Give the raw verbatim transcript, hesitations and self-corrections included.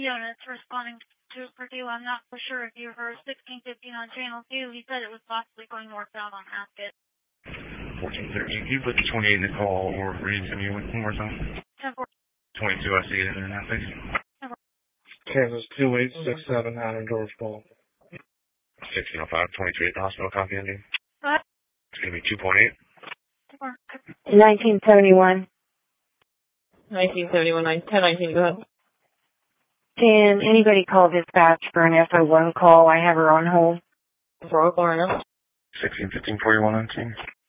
Jonas responding to Purdue. I'm not for sure if you heard sixteen fifteen on channel two. He said it was possibly going northbound on Haskett. fourteen thirteen. Can you put the twenty-eight in the call or read to me one more time? ten four. twenty-two, I see it in that place. Kansas two eight six seven out of George Ball. sixteen oh five, twenty-three at the hospital, copy ending. What? It's going to be two point eight. nineteen seventy-one. nineteen seventy-one, ten nineteen, go ahead. Can anybody call dispatch for an F O one call? I have her on hold. For Oklahoma. sixteen fifteen, forty-one nineteen.